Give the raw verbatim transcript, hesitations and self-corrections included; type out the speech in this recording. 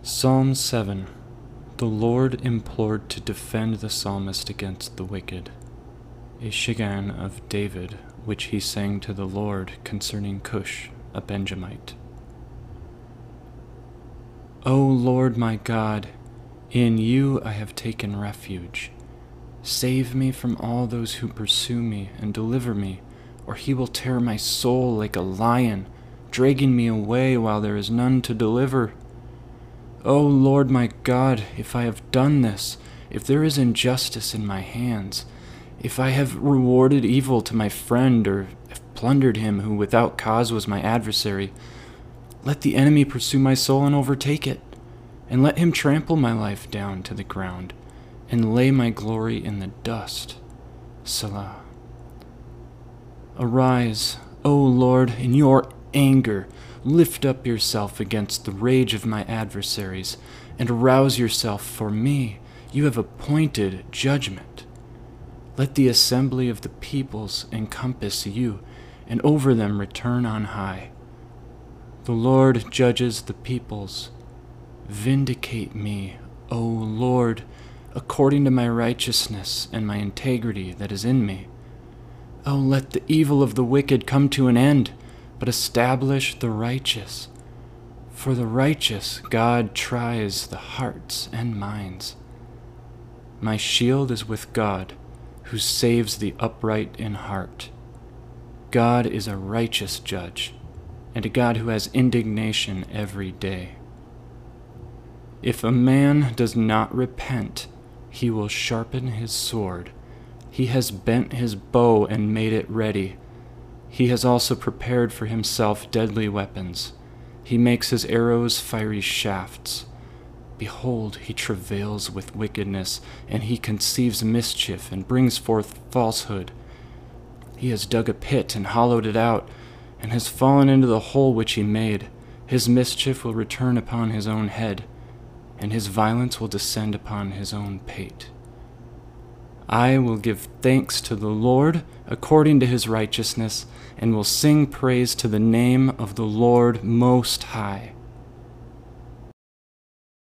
Psalm seven. The Lord implored to defend the psalmist against the wicked. A Shiggaion of David, which he sang to the Lord concerning Cush, a Benjamite. O Lord my God, in you I have taken refuge. Save me from all those who pursue me, and deliver me, or he will tear my soul like a lion, dragging me away while there is none to deliver. O Lord my God, if I have done this, if there is injustice in my hands, if I have rewarded evil to my friend, or have plundered him who without cause was my adversary, let the enemy pursue my soul and overtake it, and let him trample my life down to the ground, and lay my glory in the dust. Selah. Arise, O Lord, in your anger. Lift up yourself against the rage of my adversaries, and arouse yourself for me. You have appointed judgment. Let the assembly of the peoples encompass you, and over them return on high. The Lord judges the peoples. Vindicate me, O Lord, according to my righteousness and my integrity that is in me. O let the evil of the wicked come to an end, but establish the righteous. For the righteous God tries the hearts and minds. My shield is with God, who saves the upright in heart. God is a righteous judge, and a God who has indignation every day. If a man does not repent, he will sharpen his sword. He has bent his bow and made it ready. He has also prepared for himself deadly weapons. He makes his arrows fiery shafts. Behold, he travails with wickedness, and he conceives mischief and brings forth falsehood. He has dug a pit and hollowed it out, and has fallen into the hole which he made. His mischief will return upon his own head, and his violence will descend upon his own pate. I will give thanks to the Lord according to his righteousness, and will sing praise to the name of the Lord Most High.